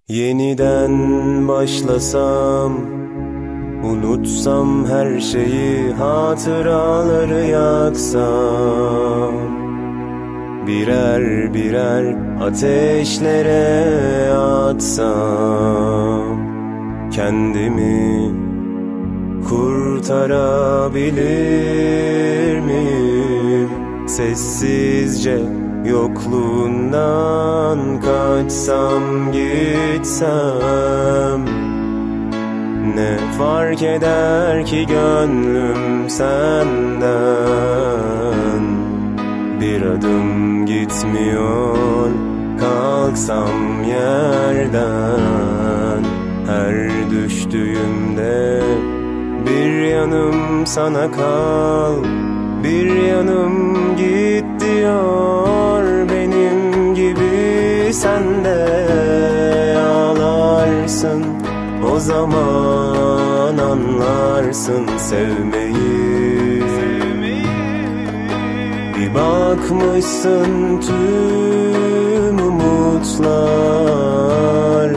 Yeniden başlasam, unutsam her şeyi, hatıraları yaksam, birer birer ateşlere atsam, kendimi kurtarabilir miyim? Sessizce yokluğundan kaçsam gitsem, ne fark eder ki gönlüm senden? Bir adım gitmiyor, kalksam yerden. Her düştüğümde bir yanım sana kal, bir yanım git diyor. Benim gibi sen de ağlarsın, o zaman anlarsın sevmeyi. Bir bakmışsın tüm umutlar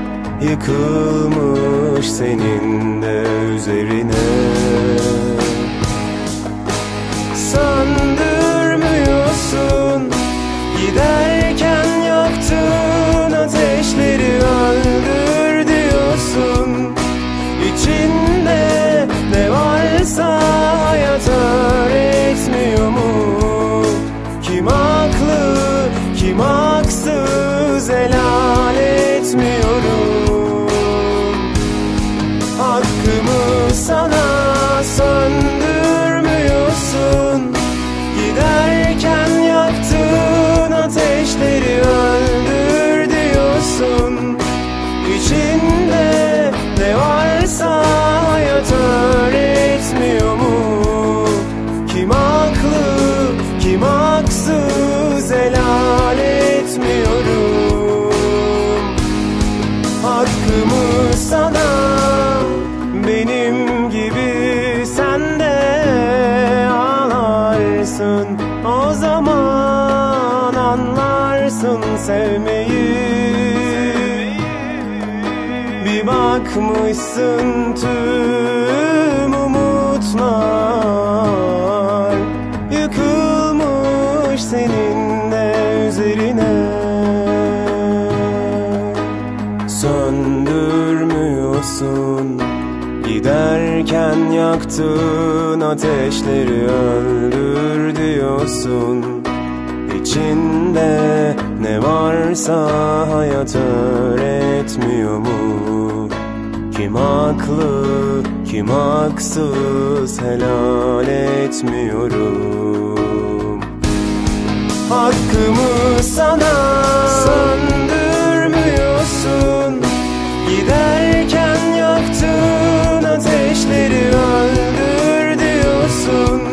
yıkılmış senin de üzerine. Söndürmüyorsun, giderken yaktığın ateşleri öldür diyorsun. İçinde ne varsa hayat öğretmiyor mu? Kim haklı, kim haksız helal etmiyorum. Hakkımı sana söndürmüyorsun, giderken yaktığın ateşleri öldür diyorsun. İçinde ne varsa hayat öğretmiyor mu? Kim haklı, kim haksız helal etmiyorum. Hakkımı sana, benim gibi sen de ağlarsın, o zaman anlarsın sevmeyi. Bir bakmışsın tüm umutlar yıkılmış senin de üzerine. Söndürmüyorsun, giderken yaktığın ateşleri öldür diyorsun. İçinde ne varsa hayat öğretmiyor mu? Kim haklı, kim haksız helal etmiyorum. Hakkımı sana söndürmüyorsun, giderken yaktığın ateşleri öldür diyorsun.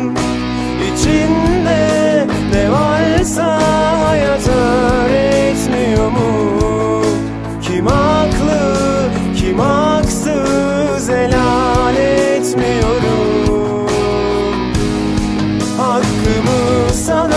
İçinde ne varsa hayat öğretmiyor mu? Kim haklı, kim haksız helal etmiyorum. Hakkımı sana